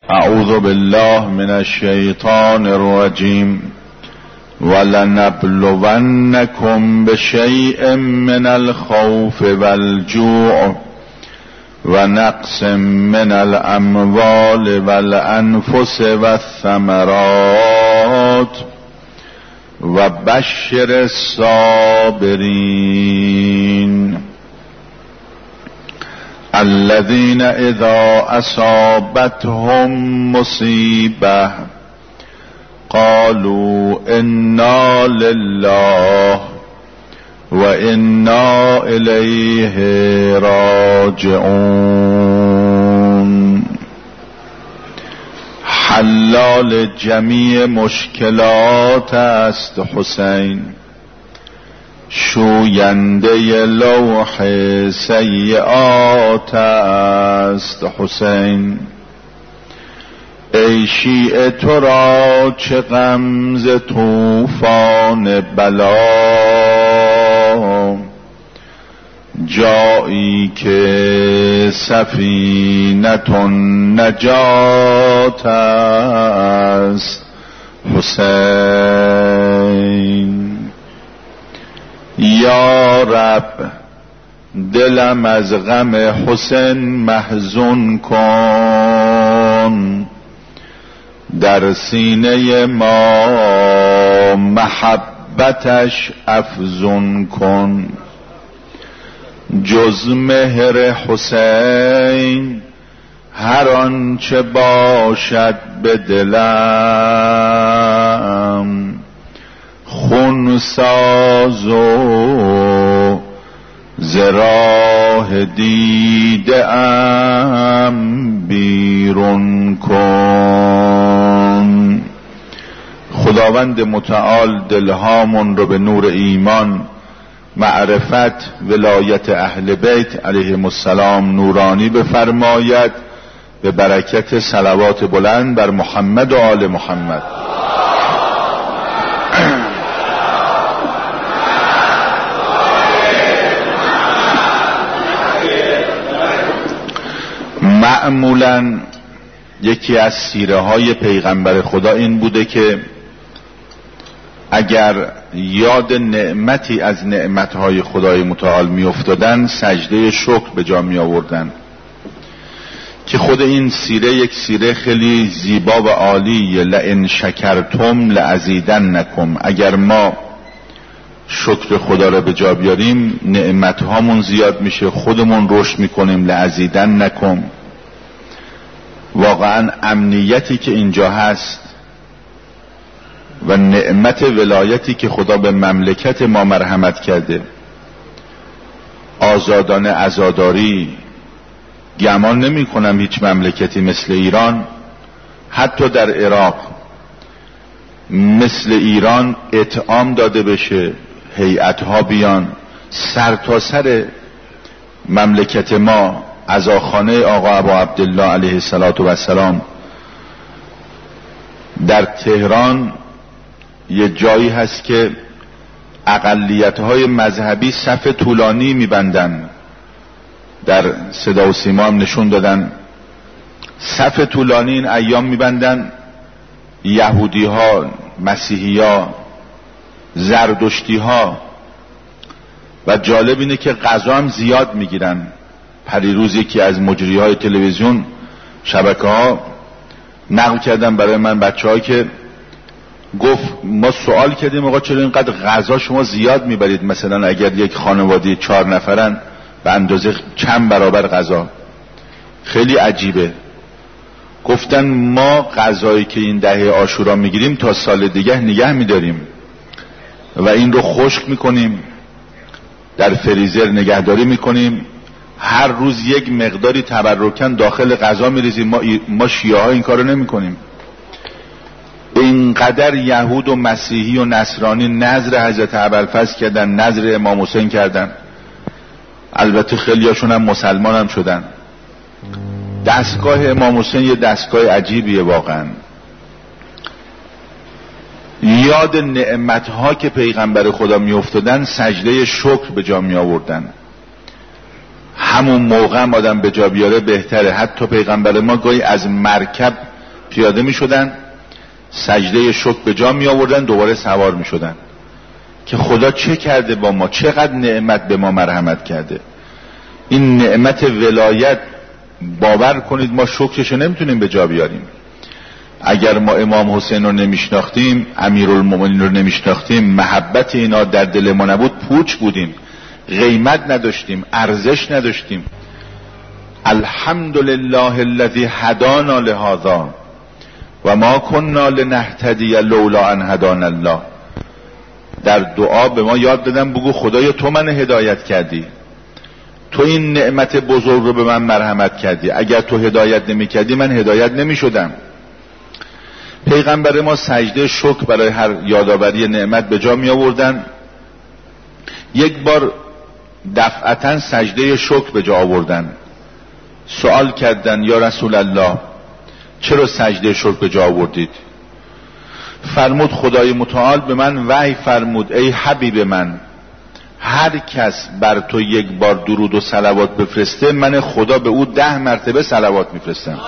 اعوذ بالله من الشیطان الرجیم ولنبلونکم بشیء من الخوف والجوع ونقص من الاموال والانفس والثمرات وبشر الصابرین الذين اذا اصابتهم مصیبه قالوا انا لله وانا الیه راجعون. حلال جمیع مشکلات است حسین، شوینده لوح سیئات است حسین. ای شیعه تو را چه غم ز طوفان بلا، جایی که سفینة نجات است حسین. یا رب دلم از غم حسین محزون کن، در سینه ما محبتش افزون کن. جز مهر حسین هر آنچه باشد به دلم، خون ساز و ز راه دیده ام بیرون کن. خداوند متعال دلهامون رو به نور ایمان، معرفت، ولایت اهل بیت علیهم السلام نورانی بفرماید، به برکت صلوات بلند بر محمد و آل محمد. معمولاً یکی از سیره های پیغمبر خدا این بوده که اگر یاد نعمتی از نعمتهای خدای متعال می افتادن سجده شکر به جا می آوردن، که خود این سیره یک سیره خیلی زیبا و عالیه. لئن شکرتم لازیدنکم، اگر ما شکر خدا را به جا بیاریم نعمتهامون زیاد میشه، خودمون رشد میکنیم. لازیدنکم، واقعا امنیتی که اینجا هست و نعمت ولایتی که خدا به مملکت ما مرحمت کرده، آزادانه عزاداری، گمان نمی کنم هیچ مملکتی مثل ایران، حتی در عراق مثل ایران اطعام داده بشه، هیئت‌ها بیان سر تا سر مملکت ما. عزاخانه آقا ابو عبدالله علیه السلام در تهران یه جایی هست که اقلیت‌های مذهبی صف طولانی میبندن، در صدا و سیما هم نشون دادن، صف طولانی این ایام میبندن. یهودی ها، مسیحی ها، زردشتی ها. و جالب اینه که غذا هم زیاد میگیرن. پریروز یکی از مجری های تلویزیون، شبکه ها نقل کردن برای من بچه که گفت ما سوال کردیم آقا چرا اینقدر غذا شما زیاد میبرید، مثلا اگر یک خانواده 4 نفرن به اندازه چند برابر غذا؟ خیلی عجیبه. گفتن ما غذایی که این دهه عاشورا میگیریم تا سال دیگه نگه میداریم و این رو خشک میکنیم، در فریزر نگهداری میکنیم، هر روز یک مقداری تبرکن داخل غذا میریزیم. ما شیعه ها این کارو نمیکنیم. اینقدر یهود و مسیحی و نصرانی نذر حضرت ابوالفضل کردن، نذر امام حسین کردن. البته خیلیاشون هم مسلمان هم شدن. دستگاه امام حسین یه دستگاه عجیبیه واقعا. یاد نعمتها که پیغمبر خدا می افتادن سجده شکر به جا می آوردن. همون موقع آدم به جا بیاره بهتره. حتی پیغمبر ما گاهی از مرکب پیاده می شدن، سجده شکر به جا می آوردن، دوباره سوار می شدن که خدا چه کرده با ما، چقدر نعمت به ما مرحمت کرده. این نعمت ولایت باور کنید ما شکرشو نمیتونیم به جا بیاریم. اگر ما امام حسین رو نمیشناختیم، امیرالمومنین رو نمیشناختیم، محبت اینا در دل ما نبود، پوچ بودیم، قیمت نداشتیم، ارزش نداشتیم. الحمدلله الذی هدانا لهذا و ما کنا لنهتدی لولا ان هدانا الله. در دعا به ما یاد دادن بگو خدایا تو من هدایت کردی، تو این نعمت بزرگ رو به من مرحمت کردی، اگر تو هدایت نمی کردی من هدایت نمی شدم. پیغمبر ما سجده شکر برای هر یادآوری نعمت به جا می آوردن. یک بار دفعتا سجده شکر به جا آوردن، سوال کردن یا رسول الله چرا سجده شکر به جا آوردید؟ فرمود خدای متعال به من وحی فرمود ای حبیب من، هر کس بر تو یک بار درود و صلوات بفرسته من خدا به او 10 مرتبه صلوات میفرستم.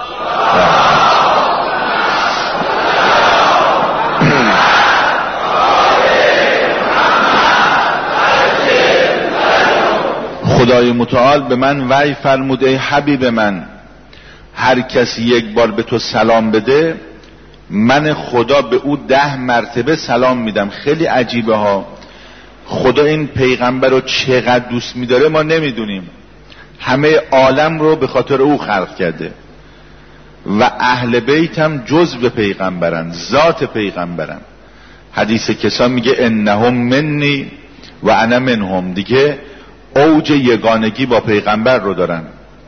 خدای متعال به من وحی فرمود ای حبیب من، هر کسی یک بار به تو سلام بده من خدا به او 10 مرتبه سلام میدم. خیلی عجیبه ها، خدا این پیغمبر رو چقدر دوست میداره ما نمیدونیم. همه عالم رو به خاطر او خلق کرده و اهل بیت هم جزو پیغمبرن، ذات پیغمبرن. حدیث کسا میگه انهم منی و انا منهم، دیگه اوج یگانگی با پیغمبر رو دارن.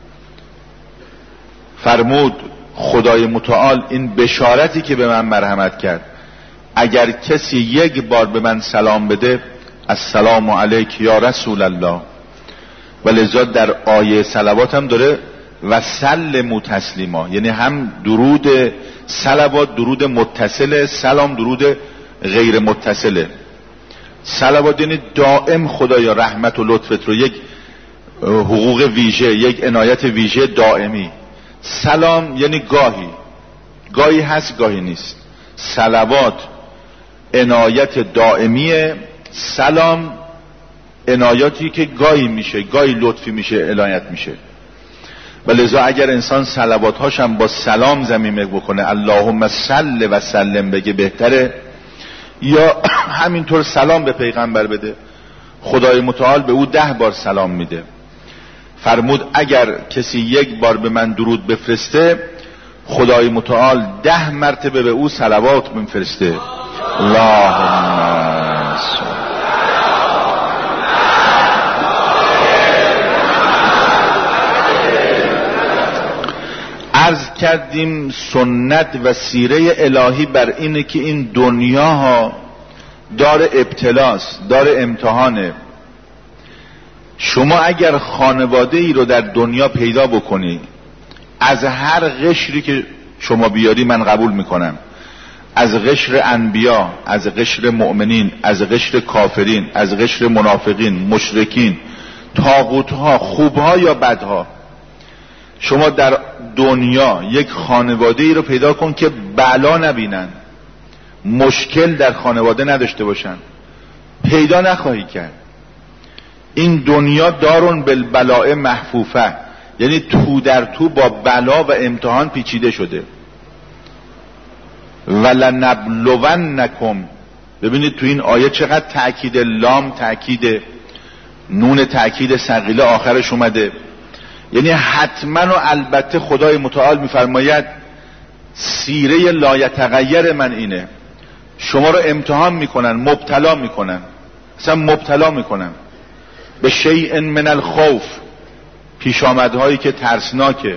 فرمود خدای متعال این بشارتی که به من مرحمت کرد، اگر کسی یک بار به من سلام بده السلام علیک یا رسول الله، و لذا در آیه صلوات هم داره و سلموا تسلیما، یعنی هم درود صلوات درود متصله، سلام درود غیر متصله. صلوات یعنی دائم خدایا رحمت و لطفت رو، یک حقوق ویژه، یک عنایت ویژه دائمی. سلام یعنی گاهی هست گاهی نیست. صلوات عنایت دائمیه، سلام عنایاتی که گاهی میشه، گاهی لطفی میشه، عنایت میشه. و لذا اگر انسان صلواتهاش هم با سلام ضمیمه بکنه اللهم صل و سلم بگه بهتره، یا همینطور سلام به پیغمبر بده، خدای متعال به او 10 بار سلام میده. فرمود اگر کسی یک بار به من درود بفرسته خدای متعال 10 مرتبه به او صلوات میفرسته. اللهم عرض کردیم سنت و سیره الهی بر اینه که این دنیا ها دار ابتلاست، دار امتحانه. شما اگر خانواده ای رو در دنیا پیدا بکنی، از هر قشری که شما بیاری من قبول میکنم، از قشر انبیا، از قشر مؤمنین، از قشر کافرین، از قشر منافقین، مشرکین، طاغوتها، خوبها یا بدها، شما در دنیا یک خانواده ای رو پیدا کن که بلا نبینن، مشکل در خانواده نداشته باشن، پیدا نخواهی کرد. این دنیا دارون بالبلاء محفوفه، یعنی تو در تو با بلا و امتحان پیچیده شده. ولنبلونکم، ببینید تو این آیه چقدر تأکید لام، تأکید نون، تأکید ثقیله آخرش اومده. یعنی حتما و البته خدای متعال میفرماید سیره لایتغیر من اینه، شما رو امتحان میکنن، مبتلا میکنن، اصلا مبتلا میکنن به شیء من الخوف، پیش آمدهایی که ترسناکه،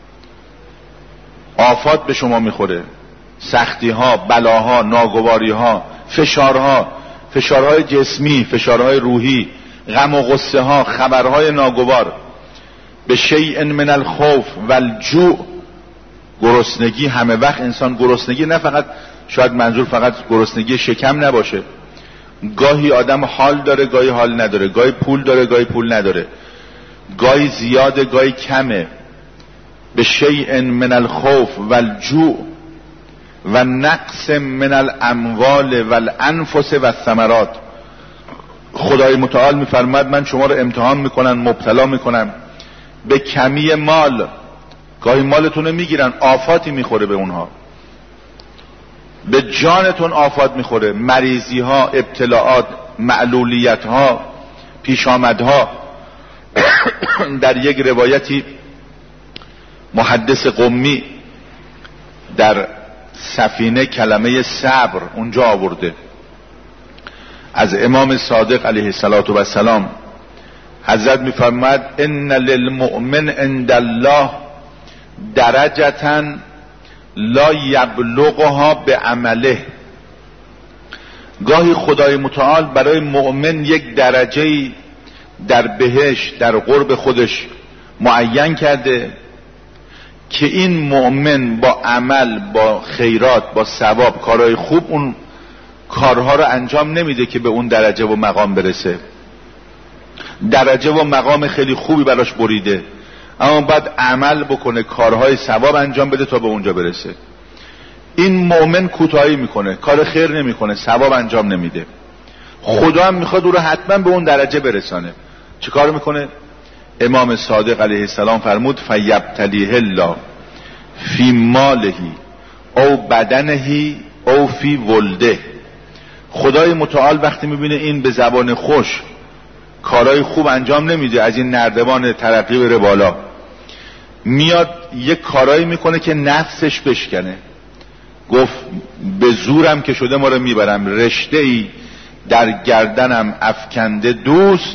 آفات به شما میخوره، سختی ها، بلاها، ناگواری ها، فشارهای جسمی، فشارهای روحی، غم و غصه ها، خبرهای ناگوار. به شیء من الخوف و الجوع، گرسنگی. همه وقت انسان گرسنگی، نه فقط، شاید منظور فقط گرسنگی شکم نباشه، گاهی آدم حال داره گاهی حال نداره، گاهی پول داره گاهی پول نداره، گاهی زیاده گاهی کمه. به شیء من الخوف و الجوع و نقص من الاموال و الانفس و الثمرات. خدای متعال میفرماید من شما رو امتحان میکنن، مبتلا میکنم به کمی مال. گاهی مالتون رو میگیرن، آفاتی میخوره به اونها، به جانتون آفات میخوره، مریضی ها، ابتلاعات، معلولیت ها، پیشامدها. در یک روایتی محدث قمی در سفینه کلمه صبر اونجا آورده از امام صادق علیه السلام. حضرت میفرماید ان للمؤمن عند الله درجة لا یبلغها بعمله. گاهی خدای متعال برای مؤمن یک درجه‌ای در بهشت، در قرب خودش معین کرده که این مؤمن با عمل، با خیرات، با ثواب، کارهای خوب اون کارها رو انجام نمیده که به اون درجه و مقام برسه. درجه و مقام خیلی خوبی براش بریده، اما باید عمل بکنه، کارهای ثواب انجام بده تا به اونجا برسه. این مؤمن کوتاهی میکنه، کار خیر نمیکنه، ثواب انجام نمیده. خدا هم میخواد او رو حتما به اون درجه برسانه. چه کار میکنه؟ امام صادق علیه السلام فرمود فیبتلیه الله فی ماله او بدنه او فی ولده. خدای متعال وقتی میبینه این به زبان خوش کارهای خوب انجام نمیده، از این نردبان ترقی بره بالا، میاد یک کارایی میکنه که نفسش بشکنه. گفت به زورم که شده ما رو میبرم، رشته ای در گردنم افکنده دوست،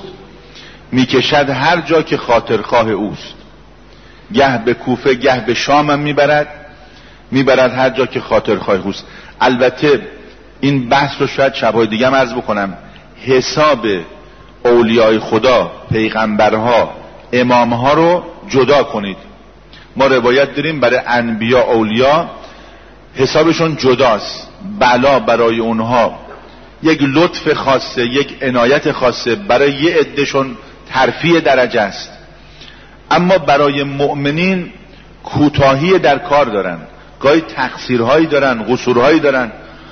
میکشد هر جا که خاطرخواه اوست. گه به کوفه گه به شامم میبرد هر جا که خاطرخواه اوست. البته این بحث رو شاید شبهای دیگه هم عرض بکنم. حساب اولیای خدا، پیغمبرها، امامها رو جدا کنید. ما روایت داریم برای انبیا، اولیا حسابشون جداست. بلا برای اونها یک لطف خاصه، یک عنایت خاصه، برای یه عدهشون ترفیع درجه است. اما برای مؤمنین کوتاهی در کار دارن، گاهی تقصیرهایی دارن، قصورهایی دارن،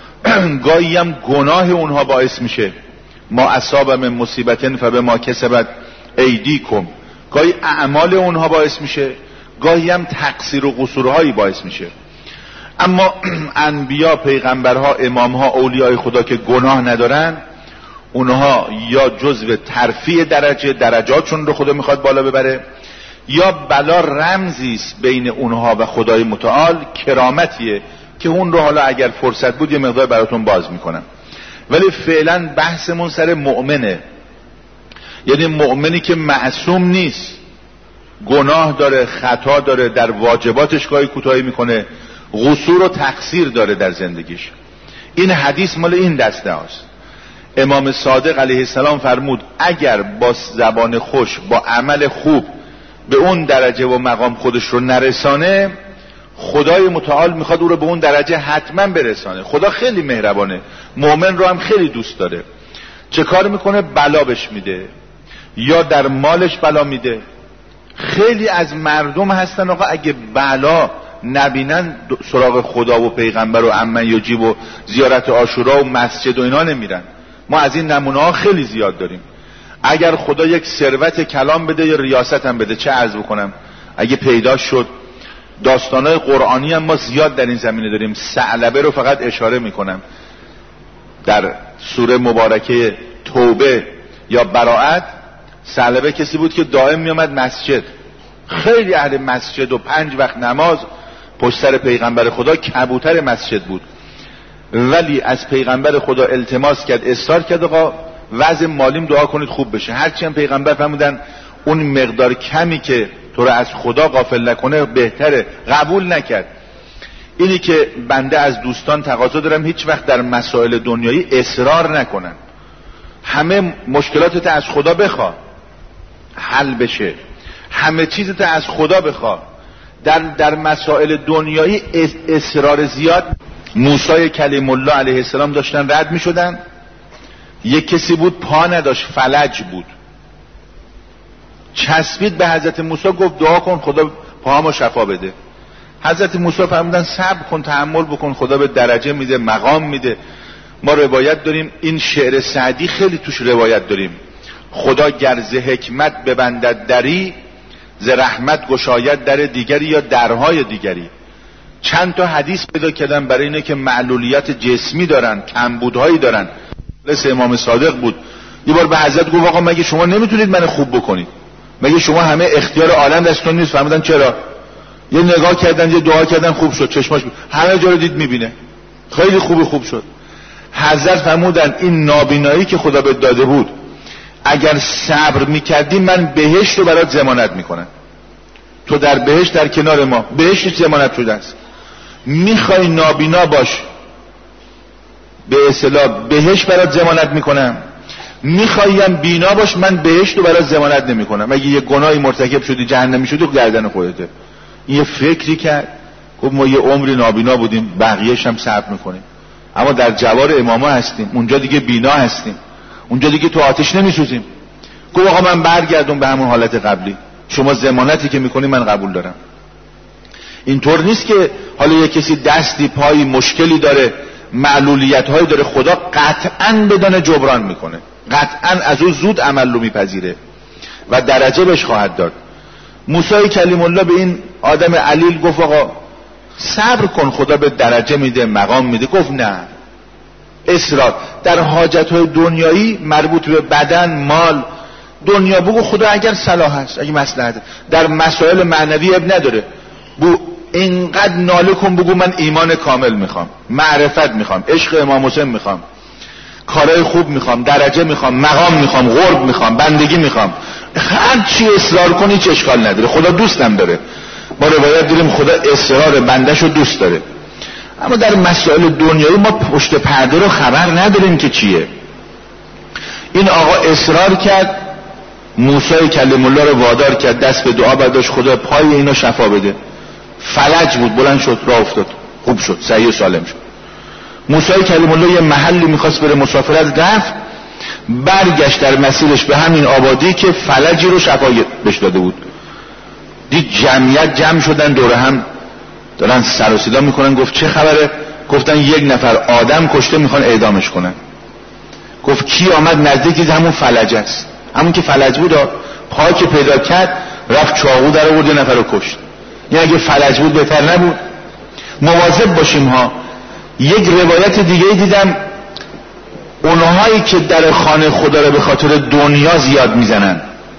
گاهی هم گناه اونها باعث میشه ما اصاب من مصیبتن فبما کسبت ایدیکم. گاهی اعمال اونها باعث میشه، گاهی هم تقصیر و قصورهایی باعث میشه. اما انبیا، پیغمبرها، امامها، اولیای خدا که گناه ندارن، اونها یا جزو ترفیع درجاتشون رو خدا میخواد بالا ببره، یا بلا رمزی است بین اونها و خدای متعال، کرامتیه که اون رو حالا اگر فرصت بود یه مقدار براتون باز میکنم. ولی فعلا بحثمون سر مؤمنه، یعنی مؤمنی که معصوم نیست، گناه داره، خطا داره، در واجباتش گاهی کوتاهی میکنه، قصور و تقصیر داره در زندگیش. این حدیث مال این دسته هاست. امام صادق علیه السلام فرمود اگر با زبان خوش، با عمل خوب به اون درجه و مقام خودش رو نرسانه، خدای متعال میخواد او رو به اون درجه حتما برسانه. خدا خیلی مهربانه، مؤمن رو هم خیلی دوست داره. چه کار میکنه؟ بلا بهش میده، یا در مالش بلا میده. خیلی از مردم هستن آقا اگه بلا نبینن سراغ خدا و پیغمبر و عمن یجیب و زیارت عاشورا و مسجد و اینا نمیرن. ما از این نمونه ها خیلی زیاد داریم. اگر خدا یک ثروت کلام بده یا ریاست هم بده، چه عرض بکنم اگه پیدا شد. داستانهای قرآنی هم ما زیاد در این زمینه داریم. ثعلبه رو فقط اشاره میکنم، در سوره مبارکه توبه یا براءت. ثعلبه کسی بود که دائم میامد مسجد، خیلی اهل مسجد و 5 وقت نماز پشت سر پیغمبر خدا، کبوتر مسجد بود. ولی از پیغمبر خدا التماس کرد، اصرار کرد آقا وضع مالیم دعا کنید خوب بشه. هرچی هم پیغمبر فرمودن اون مقدار کمی که تو رو از خدا غافل نکنه بهتره، قبول نکرد. اینی که بنده از دوستان تقاضا دارم هیچ وقت در مسائل دنیایی اصرار نکنن. همه مشکلاتت از خدا بخوا حل بشه، همه چیزت از خدا بخوا. در مسائل دنیایی اصرار زیاد. موسی کلیم الله علیه السلام داشتن رد می شدن، یک کسی بود پا نداشت، فلج بود، چسبید به حضرت موسی، گفت دعا کن خدا پاهامو شفا بده. حضرت موسی فرمودن صبر کن، تحمل بکن، خدا به درجه میده، مقام میده. ما روایت داریم، این شعر سعدی خیلی توش روایت داریم، خدا گر ز حکمت ببندد دری، ز رحمت گشاید در دیگری یا درهای دیگری. چند تا حدیث پیدا کردن برای اینه که معلولیت جسمی دارن، کمبودهایی دارن. مثل امام صادق بود، یه بار به حضرت گفت آقا مگه شما نمیتونید من خوب بکنید؟ مگه شما همه اختیار عالم دستتون نیست؟ فرمودن چرا؟ یه نگاه کردن، یه دعا کردن، خوب شد، چشماش همه جا رو دید میبینه، خیلی خوب شد. حضرت فرمودن این نابینایی که خدا بهت داده بود اگر صبر میکردی من بهشت رو برات ضمانت میکنم، تو در بهشت در کنار ما، بهشت ضمانت شده است. میخوای نابینا باش، به اصطلاح بهشت برات ضمانت میکنم، میخوایم بینا باش، من بهشت رو برات ضمانت نمیکنم. اگه یه گناهی مرتکب شدی جهنمی شدی گردن خودته. این یه فکری کرد، گفت ما یه عمری نابینا بودیم، بقیه‌اش هم صبر میکنیم، اما در جوار اماما هستیم، اونجا دیگه بینا هستیم، اونجا دیگه تو آتش نمیسوزیم. گفت آقا من برگردم به همون حالت قبلی، شما ضمانتی که میکنی من قبول دارم. اینطور نیست که حالا یه کسی دستی پایی مشکلی داره، معلولیت هایی داره، خدا قطعاً بدون جبران میکنه، قطعاً از او زود عمل رو میپذیره و درجه بهش خواهد داد. موسی کلیم الله به این آدم علیل گفت آقا صبر کن، خدا به درجه میده، مقام میده. گفت نه، اصرار در حاجت های دنیایی مربوط به بدن، مال، دنیا بگو خدا اگر صلاح هست، اگه مصلحت. در مسائل معنوی اب نداره، بو اینقدر ناله کن بگو من ایمان کامل میخوام، معرفت میخوام، عشق امام حسین میخوام، کارهای خوب میخوام، درجه میخوام، مقام میخوام، قرب میخوام، بندگی میخوام. هر چی اصرار کنی چه اشکال نداره، خدا دوستم داره. ما روایت داریم خدا اصرار بندهشو دوست داره. اما در مسائل دنیایی ما پشت پرده رو خبر نداریم که چیه. این آقا اصرار کرد، موسی کلیم الله رو وادار کرد، دست به دعا برداشت، خدا پای اینو شفا بده. فلج بود، بلند شد، راه افتاد، خوب شد، صحیح و سالم شد. موسی کلیم الله یه محلی میخواست بره مسافرت، رفت، برگشت در مسیرش به همین آبادی که فلجی رو شفا بهش داده بود. دید جمعیت جمع شدن دور هم دارن سر و صدا میکنن. گفت چه خبره؟ گفتن یک نفر آدم کشته، میخوان اعدامش کنن. گفت کی آمد نزدیک؟ دید همون فلج است، همون که فلج بود. پا که پیدا کرد رفت چاقو در آورد، یه نفر رو کشت. یعنی اگه فلج بود بهتر نبود؟ مواظب باشیم ها. یک روایت دیگه دیدم، اونهایی که در خانه خدا رو به خاطر دنیا زیاد میزنن،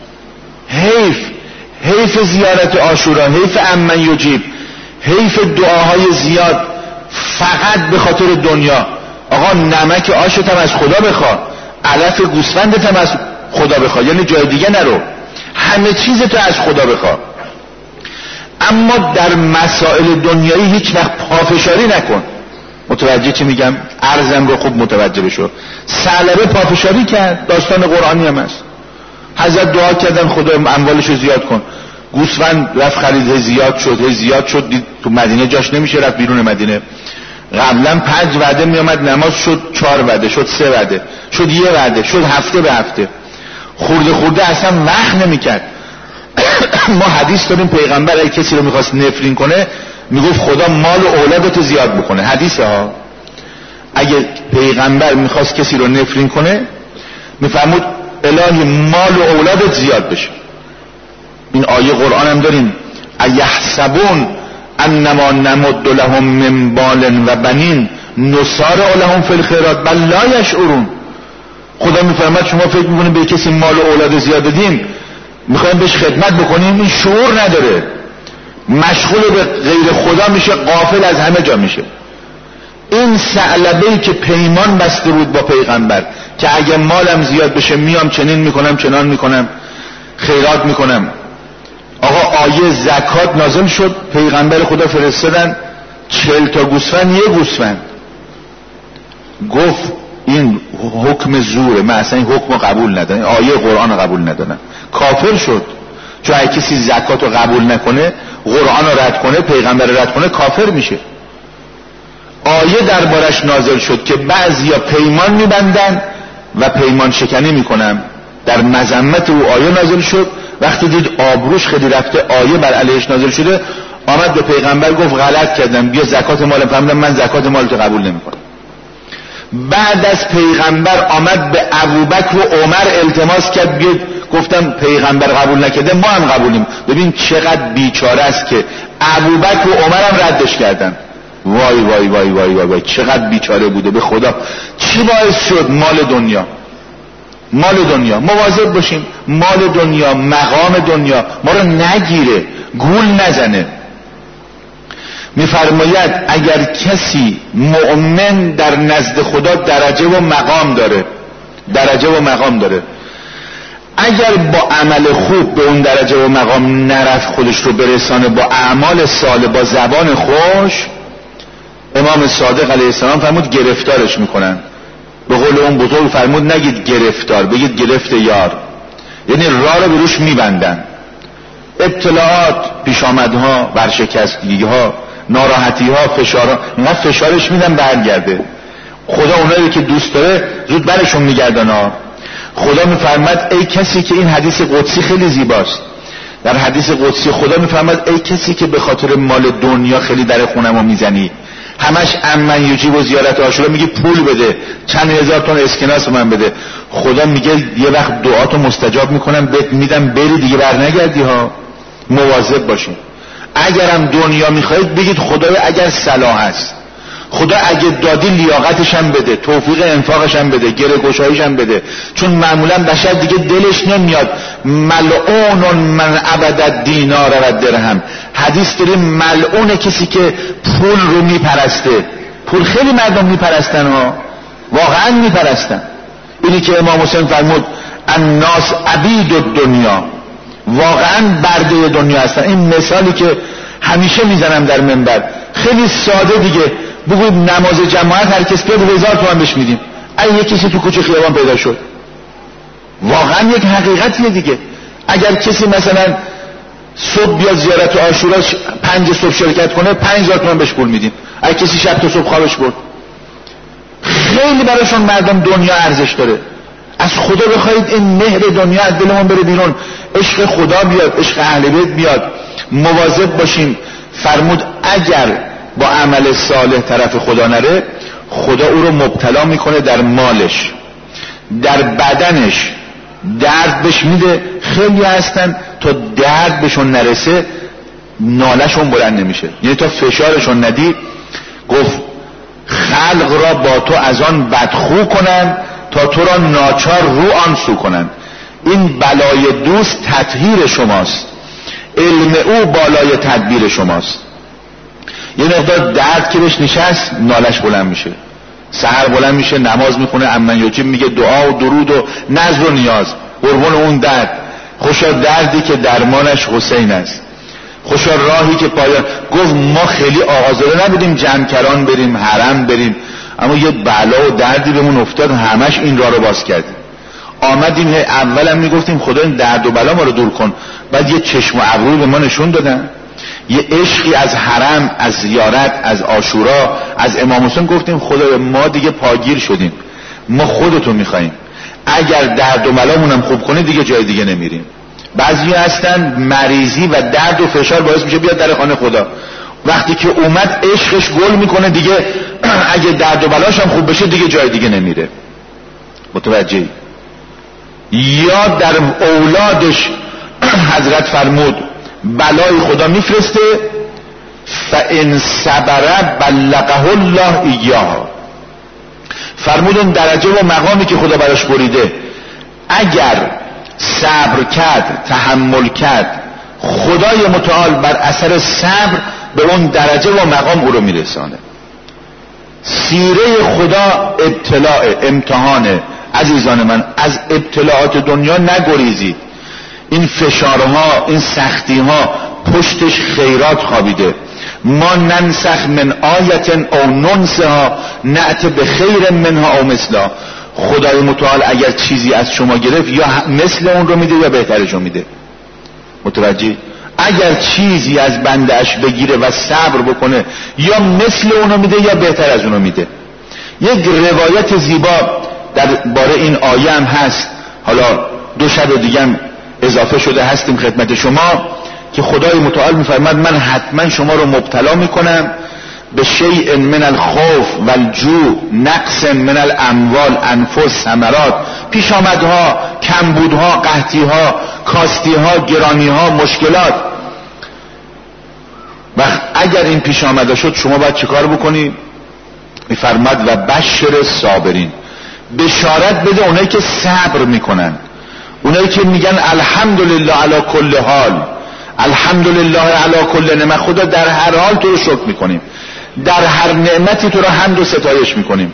حیف زیارت عاشورا، حیف عمن یجیب، حیف دعاهای زیاد فقط به خاطر دنیا. آقا نمک آشت هم از خدا بخوا، علف گوسفندت هم از خدا بخوا، یعنی جای دیگه نرو، همه چیزت از خدا بخوا. اما در مسائل دنیایی هیچ وقت پافشاری نکن. متوجه چی میگم؟ عرضم رو خوب متوجه بشو. ثعلبه پافشاری کرد، داستان قرآنی هم هست. حضرت دعا کردن خدا اموالشو زیاد کن، گوسفند رفت خرید، زیاد شد، دید تو مدینه جاش نمیشه، رفت بیرون مدینه. قبلا 5 وعده میامد نماز، شد 4 وعده، شد 3 وعده، شد 1 وعده، شد هفته به هفته، خورده اصلا وقت نمیکرد. ما حدیث داریم پیغمبر اگه کسی رو میخواست نفرین کنه میگفت خدا مال و اولادتو زیاد بکنه. حدیثه ها. اگه پیغمبر میخواست کسی رو نفرین کنه میفرمود الهی مال و اولادت زیاد بشه. این آیه قرآن هم داریم، ایحسبون انما نمد لهم من بال و بنین نسارع لهم فی الخیرات بل لا یشعرون. خدا میفرماد شما فکر میکنید به کسی مال و اولاد زیاد دادیم میخوایم بهش خدمت بکنیم، این شعور نداره، مشغول به غیر خدا میشه، غافل از همه جا میشه. این ثعلبه‌ای که پیمان بسته بود با پیغمبر که اگه مالم زیاد بشه میام چنین میکنم، چنان میکنم، خیرات میکنم. آقا آیه زکات نازل شد، پیغمبر خدا فرستادن 40 تا گوسفند، 1 گوسفند. گفت این حکم زوره، من اصلا این حکم قبول ندارم، آیه قرآن قبول ندارم. کافر شد. چون اگه کسی زکات رو قبول نکنه، قرآن رو رد کنه، پیغمبر رو رد کنه، کافر میشه. آیه دربارش نازل شد که بعضیا پیمان میبندن و پیمان شکنی میکنن. در مذمت او آیه نازل شد. وقتی دید آبروش خیلی رفته، آیه بر علیهش نازل شده، آمد به پیغمبر گفت غلط کردم، بیا زکات مالم. فرمودن من زکات مالتو قبول نمیکنم. بعد از پیغمبر آمد به ابوبکر و عمر التماس کرد بیاد، گفتم پیغمبر قبول نکرده ما هم قبولیم. ببین چقدر بیچاره است که ابوبکر و عمر هم ردش کردن. وای وای وای وای وای, وای. چقدر بیچاره بوده. به خدا چی باعث شد؟ مال دنیا. مال دنیا. مواظب باشیم مال دنیا، مقام دنیا ما رو نگیره، گول نزنه. میفرماید اگر کسی مؤمن در نزد خدا درجه و مقام داره، درجه و مقام داره، اگر با عمل خوب به اون درجه و مقام نرفت خودش رو برسانه، با اعمال صالح، با زبان خوش، امام صادق علیه السلام فرمود گرفتارش میکنن. به قول اون بزرگ فرمود نگید گرفتار، بگید گرفت یار، یعنی راه رو به روش میبندن. ابتلاعات، پیشامدها، ورشکستگیها، ناراحتیها، فشارها، نه فشارش میدن برگرده. خدا اونایی که دوست داره زود برشون میگردن. خدا میفرماد ای کسی که، این حدیث قدسی خیلی زیباست، در حدیث قدسی خدا میفرماد ای کسی که به خاطر مال دنیا خیلی در خونمو میزنی، همش امن یجیب و زیارت عاشورا میگی پول بده، چند هزار تن اسکناس من بده، خدا میگه یه وقت دعاتو مستجاب میکنم بهت میدم بری دیگه برنگردی ها. مواظب باشین. اگرم دنیا میخواید بگید خدای اگر صلاح هست، خدا اگه دادی لیاقتش هم بده، توفیق انفاقش هم بده، گره گشاییش هم بده. چون معمولا بشر دیگه دلش نمیاد. ملعون من عبد الدینار و درهم. حدیث داریم ملعون کسی که پول رو میپرسته. پول خیلی مردم میپرستن ها، واقعا میپرستن. اینی که امام حسین فرمود الناس عبید الدنیا، واقعا برده دنیا هستن. این مثالی که همیشه میزنم در منبر خیلی ساده دیگه، بگوید نماز جماعت هر کس بیاد 1000 تومان بهش میدیم. اگه یک کسی تو کوچه خیابان پیدا شد، واقعا یک حقیقتیه دیگه. اگر کسی مثلا صبح بیاد زیارت عاشورا 5 صبح شرکت کنه 5000 تومان بهش پول میدیم. اگه کسی شب تا صبح خوابش برد، خیلی براشون مردم دنیا ارزش داره. از خدا بخواید این مهر دنیا از دلمون بره بیرون، عشق خدا بیاد، عشق اهل بیت بیاد. مواظب باشیم. فرمود اگر با عمل صالح طرف خدا نره، خدا او رو مبتلا میکنه در مالش، در بدنش، درد بهش میده. خیلی هستن تا درد بهشون نرسه نالشون بلند نمیشه، یعنی تا فشارشون ندی. گفت خلق را با تو از آن بدخو کنن تا تو را ناچار رو آن سو کنن. این بلای دوست تطهیر شماست، علم او بالای تدبیر شماست. یه مقدار درد که بهش نشست نالش بلند میشه، سحر بلند میشه، نماز میخونه، امن یجیب میگه، دعا و درود و نذر و نیاز، قربون اون درد. خوشا دردی که درمانش حسین است، خوشا راهی که پایان. گفت ما خیلی آغازاده نبودیم جمکران بریم، حرم بریم، اما یه بلا و دردی بهمون افتاد، همش این راه رو باز کردیم. آمدیم اولم میگفتیم خدا این درد و بلا ما رو دور کن، بعد یه چشم و ابروی به ما نشون دادن، یه عشقی از حرم، از زیارت، از عاشورا، از امام حسین. گفتیم خدای ما دیگه پاگیر شدیم، ما خودتو میخواییم، اگر درد و بلامونم خوب کنه دیگه جای دیگه نمیریم. بعضی هستن مریضی و درد و فشار باعث میشه بیاد در خانه خدا، وقتی که اومد عشقش گل میکنه دیگه، اگه درد و بلاش هم خوب بشه دیگه جای دیگه نمیره. متوجهی؟ یا در اولادش حضرت فرمود بلای خدا میفرسته، فان صبر بلغه الله ایاها. فرمودن درجه و مقامی که خدا براش بریده، اگر صبر کرد، تحمل کرد، خدای متعال بر اثر صبر به اون درجه و مقام او رو میرسانه. سیره خدا ابتلاء، امتحانه. عزیزان من، از ابتلاعات دنیا نگریزید. این فشارها، این سختیها پشتش خیرات خوابیده. ما ننسخ من آیت او ننسها نأت به خیر منها او مثلا. خدای متعال اگر چیزی از شما گرفت یا مثل اون رو میده یا بهترش رو میده. متوجه؟ اگر چیزی از بندهش بگیره و صبر بکنه یا مثل اونو میده یا بهتر از اونو میده. یک روایت زیبا در باره این آیه هم هست، حالا 2 شب دیگه هم اضافه شده هستیم خدمت شما. که خدای متعال میفرماد من حتما شما رو مبتلا میکنم به شیء من الخوف والجوع نقص من الاموال انفس ثمرات، پیشامدها، کمبودها، قحطیها، کاستیها، گرانیها، مشکلات. و اگر این پیش آمده شد شما باید چیکار بکنی؟ میفرماد و بشر صابرین، بشارت بده اونایی که صبر میکنن، اونایی که میگن الحمدلله علی کل حال، الحمدلله علی کل نعمت، خدا در هر حال تو رو شکر میکنیم، در هر نعمتی تو رو حمد و ستایش میکنیم.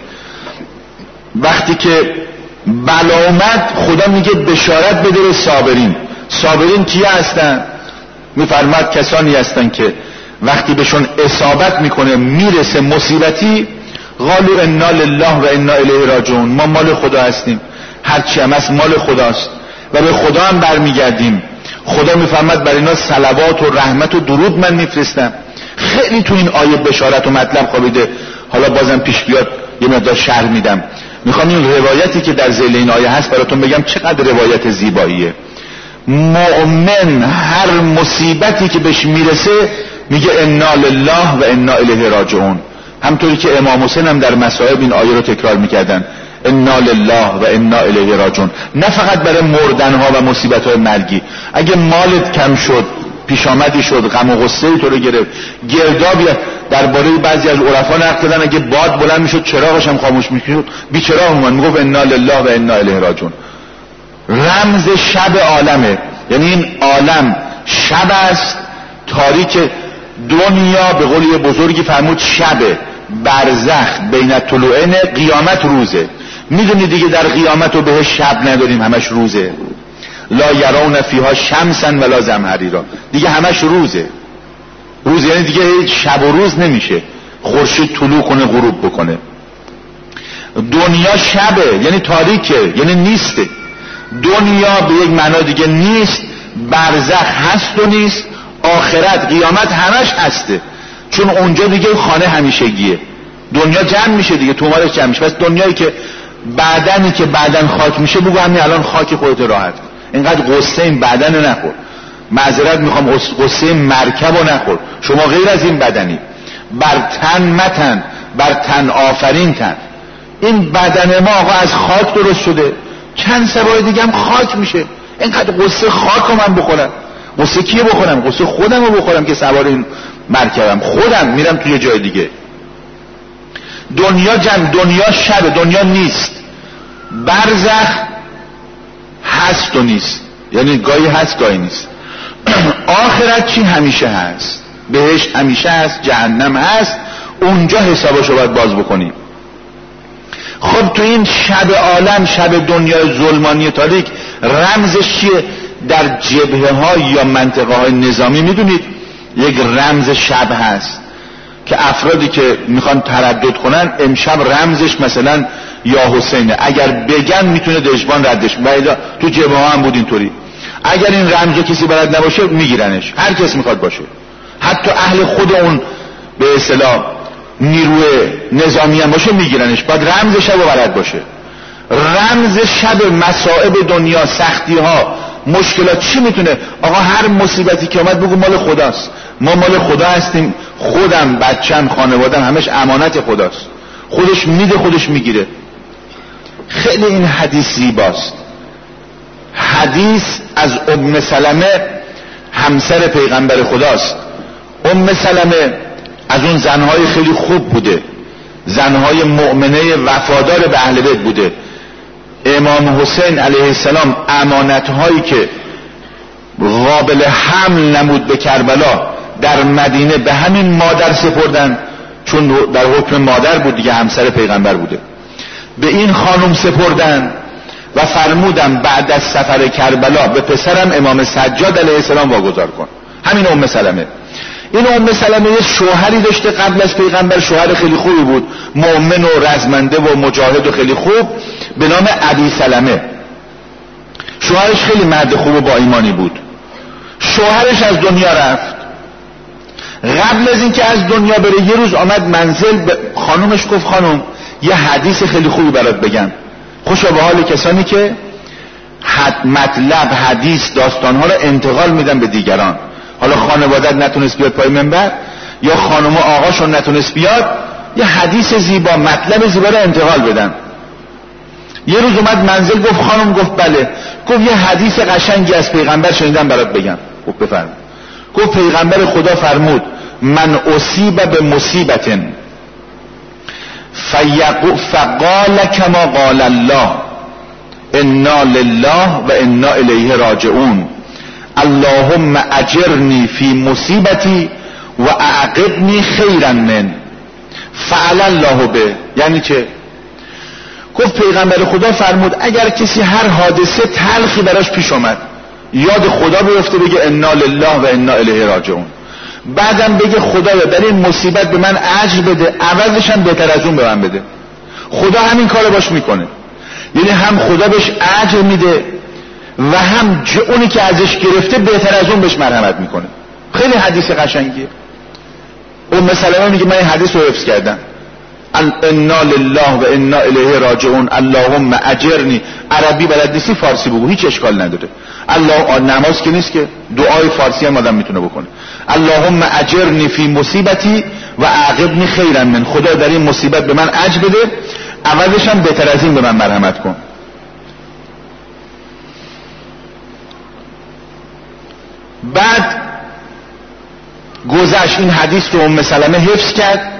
وقتی که بلا اومد خدا میگه بشارت بده به صابرین. صابرین کیا هستن؟ میفرماد کسانی هستن که وقتی بهشون اصابت میکنه، میرسه مصیبتی، قالوا انا لله و انا الیه راجعون، ما مال خدا هستیم، هرچی هم هست مال خداست و به خدا هم برمیگردیم. خدا میفرماد بر اینا صلوات و رحمت و درود من میفرستم. خیلی تو این آیه بشارت و مطلب خوابیده. حالا بازم پیش بیاد یه مقدار شرح میدم. میخوام این روایتی که در ذیل این آیه هست براتون بگم چقدر روایت زیباییه. مؤمن هر مصیبتی که بهش میرسه میگه انا لله و انا الیه راجعون. همطوری که امام حسین هم در مصائب این آیه رو تکرار میکردن، انا لله و انا الیه راجعون. نه فقط برای مردنها و مصیبت‌های مرگی، اگه مالت کم شد، پیش آمدی شد، غم و غصه‌ای تو رو گرفت، گردابی درباره بعضی از عرفا نقل دادن اگه باد بلند میشد چراغش هم خاموش میشد، بی چراغ میموند، میگفت انا لله و انا الیه راجعون. رمز شب عالمه، یعنی این عالم شب است، تاریک. دنیا به قول یه بزرگی فرمود شبه، برزخ بین طلوعین، قیامت روزه. میدونی دیگه در قیامت و بهش شب نداریم، همش روزه. لا یرون فیها شمسا ولا زمهریرا، دیگه همش روزه. روز یعنی دیگه شب و روز نمیشه، خورشید طلوع کنه غروب بکنه. دنیا شبه یعنی تاریکه، یعنی نیسته. دنیا به یک معنا دیگه نیست، برزخ هست و نیست، آخرت قیامت همش هسته، چون اونجا دیگه خانه همیشگیه. دنیا جمع میشه دیگه، تومارش جمع میشه. بس دنیایی که بعدنی که بعدن خاک میشه، بگو همین الان خاک خودت راحت، اینقدر قصه این بدن نخور. معذرت میخوام، قصه مرکب رو نخور. شما غیر از این بدنی، بر تن متن، بر تن آفرین تن. این بدن ما آقا از خاک درست شده، چند سبای دیگه هم خاک میشه. اینقدر قصه خاک رو من بخورم. قصه کیه بخورم؟ قصه خودم رو بخورم که سوار این مرکبم، خودم میرم توی جای دیگه. دنیا جمع، دنیا شب، دنیا نیست. برزخ هست و نیست، یعنی گاهی هست گاهی نیست. آخرت چی؟ همیشه هست. بهشت همیشه هست، جهنم هست، اونجا حسابشو باید باز بکنیم. خب تو این شب عالم، شب دنیای ظلمانی تاریک، رمزش چیه؟ در جبهه ها یا منطقه های نظامی میدونید یک رمز شب هست که افرادی که میخوان تردد کنن امشب رمزش مثلا یا حسینه، اگر بگن میتونه دژبان ردش. تو جبهه ها هم بود اینطوری، اگر این رمز کسی بلد نباشه میگیرنش، هر کس میخواد باشه، حتی اهل خود اون به اصطلاح نیروی نظامی هم باشه میگیرنش، باید رمز شب رو بلد باشه. رمز شب مصائب دنیا، سختی ها، مشکلات چی میتونه؟ آقا هر مصیبتی که اومد بگو مال خداست، ما مال خدا هستیم، خودم، بچم، خانوادم همش امانت خداست، خودش میده خودش میگیره. خیلی این حدیث زیباست. حدیث از ام سلمه همسر پیغمبر خداست. ام سلمه از اون زنهای خیلی خوب بوده، زنهای مؤمنه وفادار به اهل بیت بوده. امام حسین علیه السلام امانتهایی که قابل حمل نمود به کربلا در مدینه به همین مادر سپردن، چون در حکم مادر بود دیگه، همسر پیغمبر بوده، به این خانم سپردن و فرمودن بعد از سفر کربلا به پسرم امام سجاد علیه السلام واگذار کن. همین ام سلمه. این ام سلمه یه شوهری داشته قبل از پیغمبر، شوهر خیلی خوبی بود، مؤمن و رزمنده و مجاهد و خیلی خوب، به نام ابی سلمه. شوهرش خیلی مرد خوب و با ایمانی بود. شوهرش از دنیا رفت. قبل از اینکه از دنیا بره یه روز آمد منزل، به خانومش گفت خانم یه حدیث خیلی خوبی برات بگم. خوشا به حال کسانی که مطلب، حدیث، داستانها رو انتقال میدن به دیگران. حالا خانوادت نتونست بیاد پای منبر یا خانم و آقاشون نتونست بیاد، یه حدیث زیبا، مطلب زیبا رو انتقال بدن. یه روز اومد منزل، گفت خانم، گفت بله، گفت یه حدیث قشنگی از پیغمبر شنیدم برات بگم. گفت بفرمایید. گفت پیغمبر خدا فرمود من اصیب به مصیبت فقال کما قال الله انا لله و انا الیه راجعون اللهم اجرنی فی مصیبتی و اعقبنی خیرا من فعل الله به. یعنی چه؟ گفت پیغمبر خدا فرمود اگر کسی هر حادثه تلخی براش پیش اومد یاد خدا بیفته، بگه انا لله و انا الیه راجعون، بعدم بگه خدایا در این مصیبت به من اجر بده، عوضش هم بهتر از اون به من بده. خدا همین کارو باش میکنه، یعنی هم خدا بهش اجر میده و هم اونی که ازش گرفته بهتر از اون بهش مرحمت میکنه. خیلی حدیث قشنگیه. اون سلمه میگه من این حدیث رو حفظ کردم، انا لله و انا الیه راجعون اللهم اجرنی. عربی بلد نیستی فارسی بگو، هیچ اشکال نداره. الله نماز که نیست که، دعای فارسی هم آدم میتونه بکنه. اللهم اجرنی فی مصیبتی و اعقبنی خیرا من. خدا در این مصیبت به من اجر بده، عوضش هم بهتر از این به من مرحمت کن. بعد گذشت، این حدیث رو ام سلمه حفظ کرد.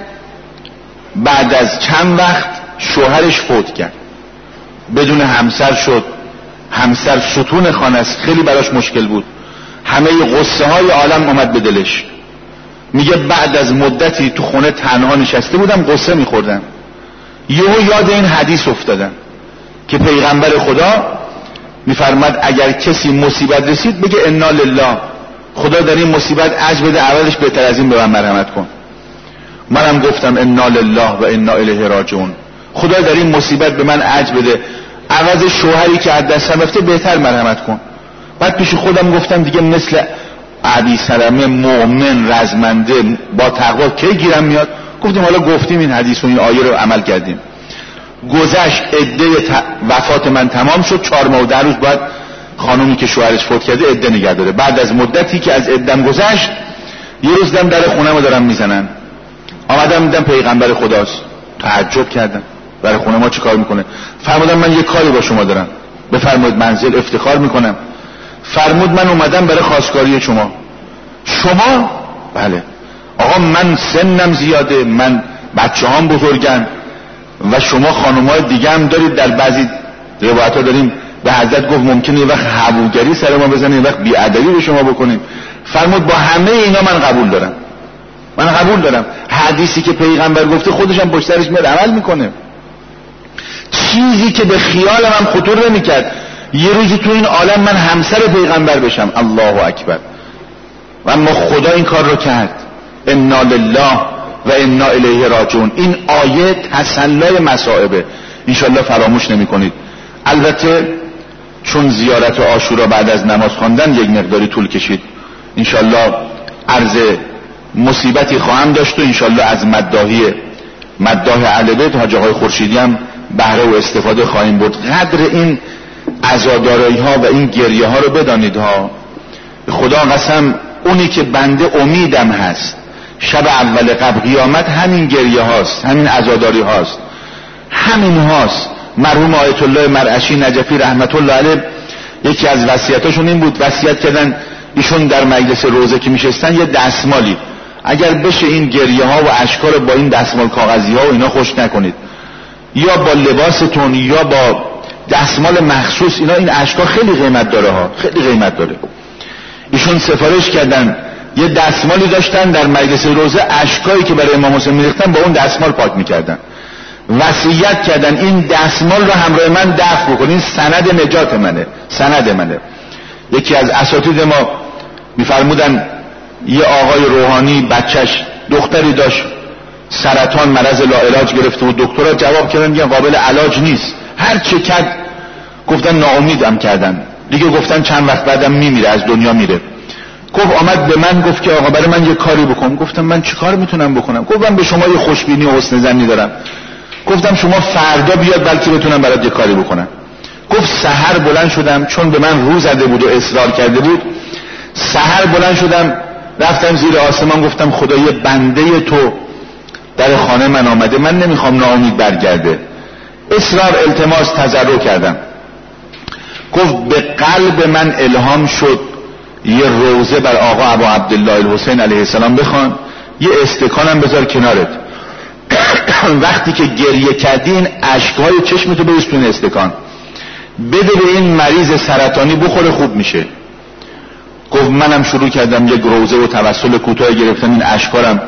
بعد از چند وقت شوهرش فوت کرد، بدون همسر شد. همسر ستون خانه است، خیلی براش مشکل بود، همه غصه های عالم اومد به دلش. میگه بعد از مدتی تو خونه تنها نشسته بودم، غصه میخوردم، یهو یاد این حدیث افتادم که پیغمبر خدا میفرماد اگر کسی مصیبت رسید بگه انا لله، خدا در این مصیبت اجر بده، عوضش بهتر از این به من مرحمت کن. منم گفتم انا لله و انا الیه راجعون، خدا در این مصیبت به من اجر بده، عوض شوهری که از دستم رفته بهتر مرحمت کن. بعد پیش خودم گفتم دیگه مثل ابی سلمه مؤمن رزمنده با تقوا کی گیرم میاد. گفتیم حالا گفتیم این حدیث و این آیه رو عمل کردیم. گذشت، عده وفات من تمام شد، 4 ماه و 10 روز باید خانومی که شوهرش فوت کرده عده نگه داره. بعد از مدتی که از عدم گذشت، یه روز دم در خونه‌مو دارم میزنن، آمدم دیدم پیغمبر خداست. تعجب کردم برای خونه ما چی کار میکنه. فرمودم من یه کاری با شما دارم، بفرمایید منزل، افتخار میکنم. فرمود من اومدم برای خواستگاری شما. شما؟ بله. آقا من سنم زیاده، من بچه هم بزرگن و شما خانم‌های دیگه هم دارید. در بعضی روایت ها داریم به حضرت گفت ممکنه یه وقت هووگری سر ما بزنه، یه وقت بی‌ادبی به شما بکنیم. فرمود با همه اینا من قبول دارم، من قبول دارم. حدیثی که پیغمبر گفته خودش هم پشت سرش میاد عمل میکنه. چیزی که به خیال من خطور نمیکرد یه روزی تو این عالم من همسر پیغمبر بشم. الله اکبر. و اما خدا این کار رو کرد. انا لله و انا الیه راجعون. این آیه تسلی مصائبه، انشالله فراموش نمی کنید. البته چون زیارت عاشورا بعد از نماز خواندن یک مقداری طول کشید، انشالله عرض مصیبتی خواهم داشت و انشالله از مداح اهل بیت حاج آقای خورشیدی هم بهره و استفاده خواهیم برد. قدر این عزاداری ها و این گریه ها رو بدانید ها. خدا قسم اونی که بنده امیدم هست شب اول قبل قیامت همین گریه هاست، همین عزاداری هاست، همین هاست. مرحوم آیت الله مرعشی نجفی رحمت الله علیه یکی از وصیتاشون این بود، وصیت کردن ایشون در مجلس روزه که میشستن یه دستمالی اگر بشه این گریه ها و اشکا رو با این دستمال کاغذی ها و اینا خشک نکنید، یا با لباستون یا با دستمال مخصوص، اینا این اشکا خیلی قیمت داره ها، خیلی قیمت داره. ایشون سفارش کردن یه دستمالی داشتن در مجلس روزه، اشکایی که برای امام حسین میریختن با اون دستمال پاک میکردن. وصیت کردن این دستمال رو همراه من دفن بکنین، سند نجات منه، سند منه. یکی از اساتید ما میفرمودن یه آقای روحانی بچهش دختری داشت سرطان، مرض لاعلاج گرفته و دکترها جواب کردن میگن قابل علاج نیست. هر چه کرد گفتن ناامیدم کردن دیگه، گفتن چند وقت بعدم میمیره، از دنیا میره. گفت آمد به من گفت که آقا برای من یه کاری بکن. گفتم من چه کار میتونم بکنم؟ گفتم به شما یه خوشبینی و حسن ظنی دارم. گفتم شما فردا بیاد بلکه بتونم برات یه کاری بکنم. گفت سحر بلند شدم، چون به من رو زده بود و اصرار کرده بود، سحر بلند شدم رفتم زیر آسمان گفتم خدای بنده تو در خانه من آمده، من نمیخوام ناامید برگرده. اصرار التماس تضرع کردم. گفت به قلب من الهام شد یه روزه بر آقا ابو عبدالله الحسین علیه السلام بخوان، یه استکانم بذار کنارت. وقتی که گریه کردی این اشکهای چشمتو بریز تو این استکان، بده به این مریض سرطانی بخوره خوب میشه. گفت منم شروع کردم یک روزه و توسل کوتاه گرفتم، این اشکارم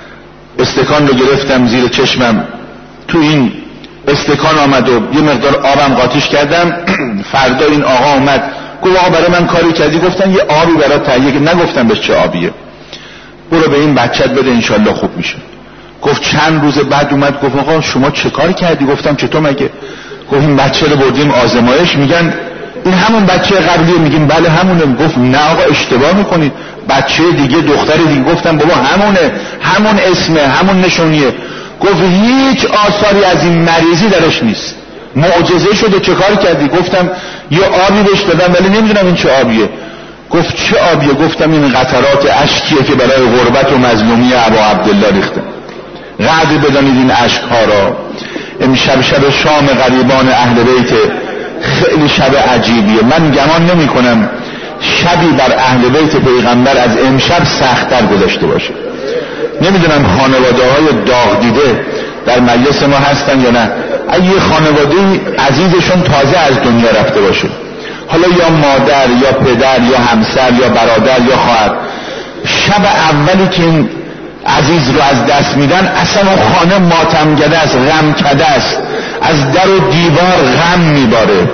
استکان رو گرفتم زیر چشمم، تو این استکان آمد و یه مقدار آبم قاطیش کردم. فردا این آقا اومد گفت آقا برای من کاری کردی؟ گفتن یه آبی برات تهیه، نگفتم بهش چه آبیه، برو به این بچت بده انشالله خوب میشه. گفت چند روز بعد اومد گفت آقا شما چه کار کردی؟ گفتم چطور مگه؟ گفت این بچه رو بردیم آزمایش، میگن این همون بچه قبلیه. میگیم بله همونه. گفت نه آقا اشتباه میکنید، بچه دیگه دختر دیگه. گفتم بابا همونه، همون اسمه، همون نشونیه. گفت هیچ آثاری از این مریضی درش نیست، معجزه شده. چه کار کردی؟ گفتم یه آبی بهش دادم ولی نمیدونم این چه آبیه. گفت چه آبیه؟ گفتم این قطرات اشکیه که برای غربت و مظلومی ابا عبدالله ریخته. قدر بدانید این اشکها را. امشب شب شام غریبان اهل بیت خیلی شب عجیبیه. من گمان نمی کنم شبی بر اهل بیت پیغمبر از امشب سخت‌تر گذشته باشه. نمیدونم خانواده های داغ دیده در مجلس ما هستن یا نه. اگه خانواده عزیزشون تازه از دنیا رفته باشه، حالا یا مادر یا پدر یا همسر یا برادر یا خواهر، شب اولی که این عزیز رو از دست میدن اصلا اون خانه ماتمگده است، غم کده است، از در و دیوار غم میباره.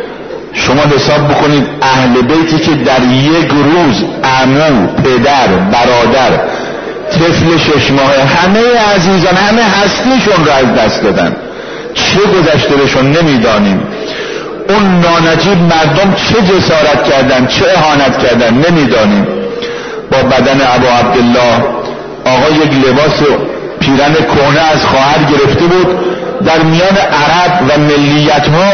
شما حساب بکنید اهل بیتی که در یک روز عمو، پدر، برادر، طفل 6 ماهه، همه عزیزان، همه هستیشون رو از دست دادن، چه گذشته بهشون نمیدانیم. اون نانجیب مردم چه جسارت کردن، چه اهانت کردن نمیدانیم. با بدن ابو عبدالله آقا یک لباس پیرن کهنه از خواهر گرفته بود. در میان عرب و ملیت ها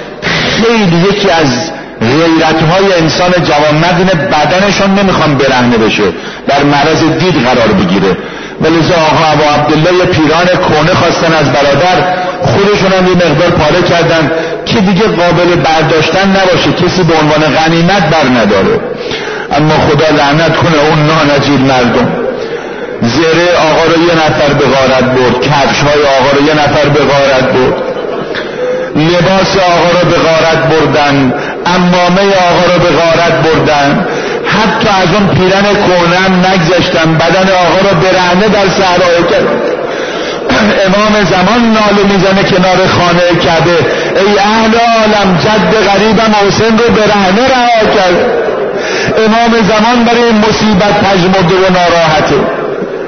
خیلی یکی از غیرت های انسان جوانمرد اینه بدنشون نمیخوان برهنه بشه، در معرض دید قرار بگیره. ولذا آقا ابو عبدالله یه پیران کهنه خواستن از برادر، خودشون هم یه مقدار پاره کردن که دیگه قابل برداشتن نباشه، کسی به عنوان غنیمت بر نداره. اما خدا لعنت کنه اون نانجیب مردم. زره آقا رو یه نفر به غارت برد، کفش های آقا رو یه نفر به غارت برد، لباس آقا رو به غارت بردن، عمامه آقا رو به غارت بردن، حتی از اون پیرن کهنه هم نگذاشتن، بدن آقا رو برهنه در صحرا کرد. امام زمان ناله میزنه کنار خانه کعبه، ای اهل عالم جد غریبم حسین رو برهنه رها کرد. امام زمان برای این مصیبت پژمرده و ناراحته.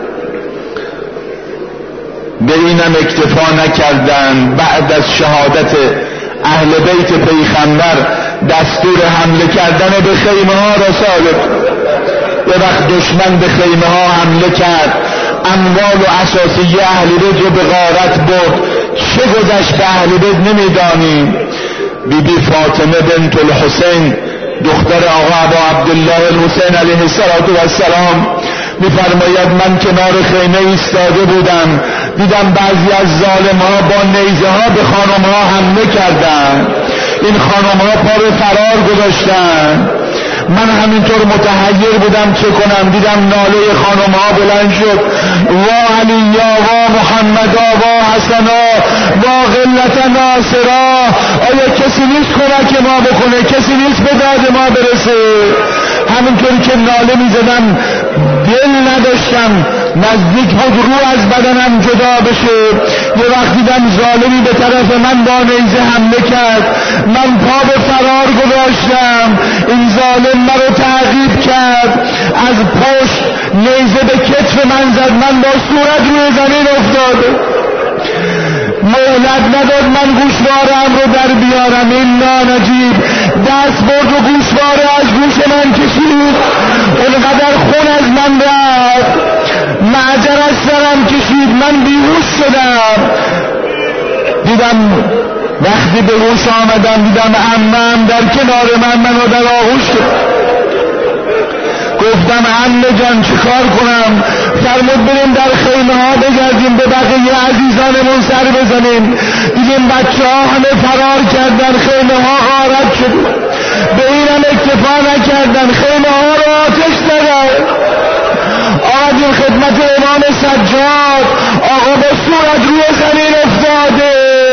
به اینم اکتفا نکردن، بعد از شهادت اهل بیت پیغمبر دستور حمله کردن به خیمه ها را صادر. یه وقت دشمن به خیمه ها حمله کرد، اموال و اساسیه اهل بیت رو به غارت برد. چه گذشت به اهل بیت نمیدانیم. بیبی فاطمه بنت الحسین دختر آقا ابو عبدالله الحسین علیه السلام میفرماید من کنار خیمه ایستاده بودم، دیدم بعضی از ظالم ها با نیزه ها به خانم ها حمله کردن، این خانم ها پا به فرار گذاشتن. من همینطور متحیر بودم چه کنم، دیدم ناله خانم ها بلند شد، وا علیا، وا محمدا، وا حسنا، وا غلت ناصرا. آیا کسی نیست کمک ما بکنه؟ کسی نیست به داد ما برسه؟ همینطوری که ناله میزدم دل نداشتم نزدیک بود رو از بدنم جدا بشه. یه وقت دیدم ظالمی به طرف من با نیزه حمله کرد، من پا به فرار گذاشتم، این ظالم مرا تعقیب کرد، از پشت نیزه به کتف من زد، من با صورت روی زمین افتاد، مهلت نداد من گوشوارم رو در بیارم. این نانجیب دست برد و گوشواره از گوش من کشید، اونقدر خون از من رفت، معجر از سرم کشید، من بیهوش شدم. دیدم وقتی به هوش آمدم دیدم عمم در کنار من منو در آغوش شد. گفتم عمه جان چه کار کنم؟ فرمود بریم در خیمه ها بگردیم، به بقیه عزیزانمون سر بزنیم. دیدیم بچه ها همه فرار کردن، خیمه ها غارت شد. به اینم اکتفا نکردن، خیمه ها رو آتش زدن. آمدیم خدمت امام سجاد، آقا با صورت روی زمین افتاده.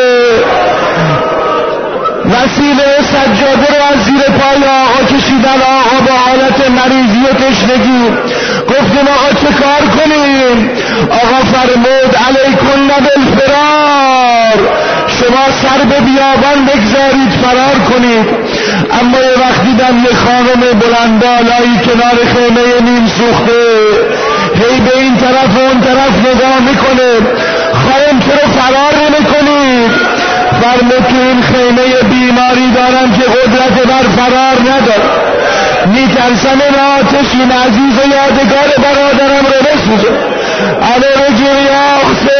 وسیله سجاده رو از زیر پای آقا کشیدن. آقا با حالت مریضی و تشنگی. گفتیم آقا چه کار کنیم؟ آقا فرمود علیکن بالفرار، شما سر به بیابان بگذارید فرار کنید. اما یه وقت دیدم یه خانم بلندبالایی کنار خیمه نیم سوخته هی به این طرف و اون طرف نگاه میکنه. خانم چرا فرار نمیکنید؟ فرمود تو این خیمه بیماری دارم که قدرت بر فرار ندارم، میترسم این آتش این عزیز و یادگار برادرم رو بسوزه. علی رجوع یا